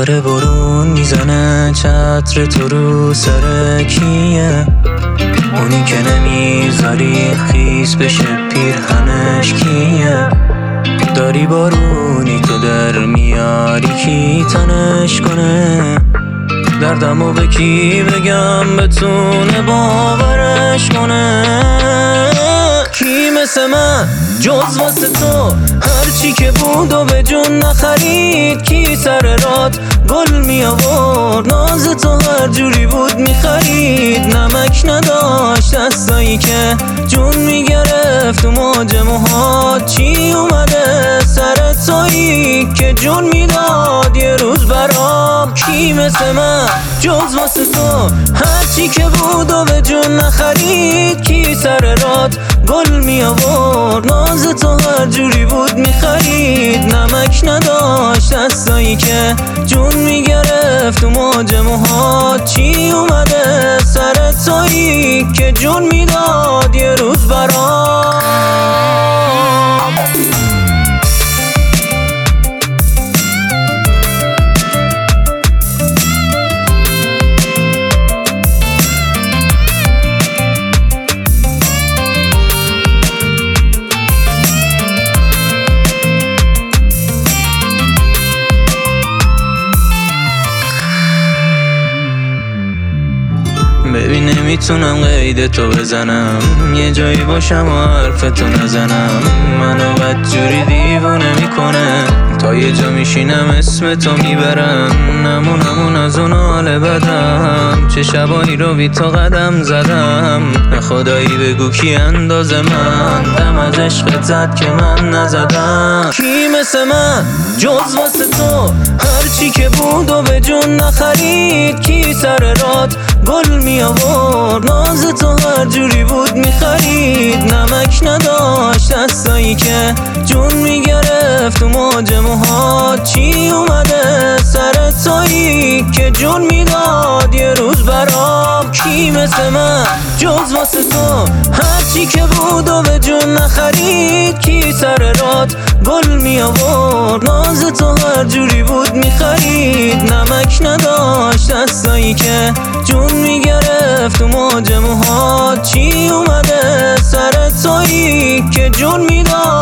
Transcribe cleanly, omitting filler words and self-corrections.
داره برون میزنه چتر تو رو سر کیه؟ اونی که نمیذاری خیس بشه پیرهنش کیه؟ داری بارونی تو در میاری کی تنش کنه؟ دردمو به کی بگم بتونه باورش کنه؟ کی مثل من جز واسه تو هرچی که بود و به جون نخرید؟ کی سر رات گل می آورد ناز تو هر جوری بود میخرید؟ نمک نداشت دستایی که جون میگرفت و موج موهات؟ چی اومده سر تویی که جون میداد یه روز برام؟ کی مثل من جز واسه تو هرچی که بود و به جون نخرید؟ کی سر رات گل می آورد ناز تو هر جوری بود میخرید؟ نمک نداشت دستایی که جون میگرفت و موج موهات؟ چی اومده سر تویی که جون میداد یه روز برام؟ ببین نمیتونم قید تو بزنم، یه جایی باشم و حرف تو نزنم. منو بدجوری دیوونه میکنه، تا یه جا میشینم اسم تو میبرم. نمونمون از اون حال بدم، چه شبایی رو بی تو قدم زدم. خدایی بگو کی اندازه من دم از عشقت زد که من نزدم؟ کی مثل من جز واسه تو هرچی که بود و به جون نخرید؟ کی سر رات گل می آورد ناز تو هر جوری بود میخرید؟ نمک نداشت دستایی که جون میگرفت و موج موهات؟ چی اومده سر تویی که جون میداد یه روز برام؟ کی مثل من جز واسه تو هرچی که بود و به جون نخرید؟ کی سر رات گل می آورد ناز تو هر جوری بود میخرید؟ نمک نداشت دستایی که جون میگرفت و موج موهات؟ چی اومده سر تویی که جون میداد